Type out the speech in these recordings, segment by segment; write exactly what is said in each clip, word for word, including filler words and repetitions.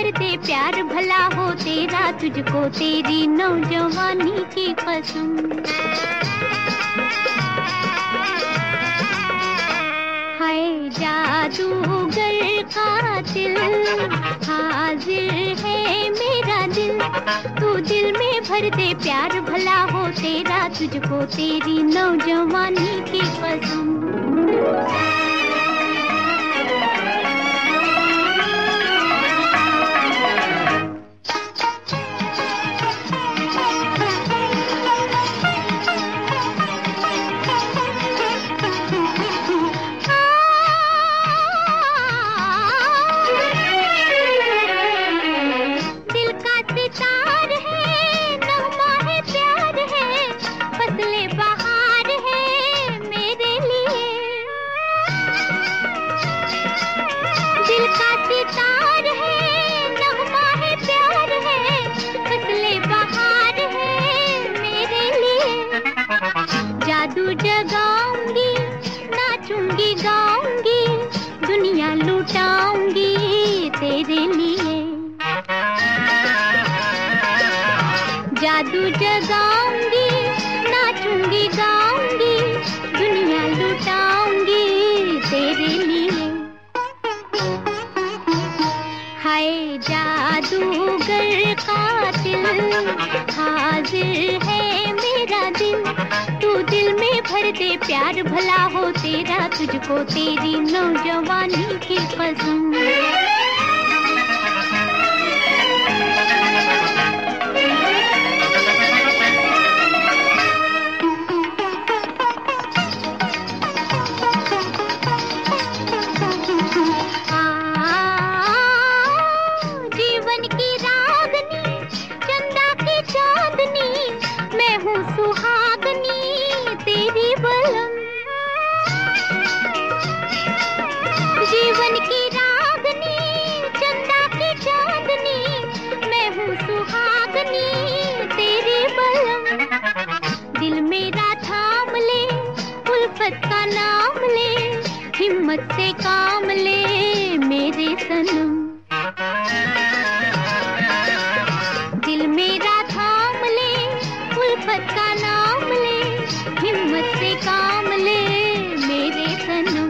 भर दे प्यार भला हो तेरा, तुझको तेरी नौजवानी की कसम। हाय जादूगर कातिल, हाजिर है मेरा दिल, तू दिल में भर दे प्यार भला हो तेरा, तुझको तेरी नौजवानी की कसम। जादू जगाऊंगी, नाचूंगी गाऊंगी, दुनिया लुटाऊंगी तेरे लिए। जादू जगाऊंगी, नाचूंगी गाऊंगी, दुनिया लुटाऊंगी तेरे लिए। हाय जादूगर कातिल, हाजिर है मेरा दिल, तू दिल में भर दे प्यार भला हो तेरा, तुझको तेरी नौजवानी की कसम। जीवन की रागनी, चंदा की चांदनी, मैं हूँ सुहागनी तेरी बलम। जीवन की रागनी, चंदा की चांदनी, मैं हूँ सुहागनी तेरी बलम। दिल मेरा थाम ले, उल्फत का नाम ले, हिम्मत से काम ले मेरे सनम। दिल मेरा थाम ले, उल्फत का नाम ले, हिम्मत से काम ले मेरे सनम।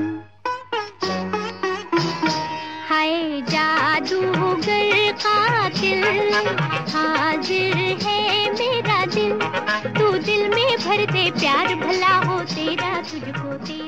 हाय जादूगर कातिल, हाजिर है मेरा दिल, तू दिल में भर दे प्यार भला हो तेरा, तुझको तेरा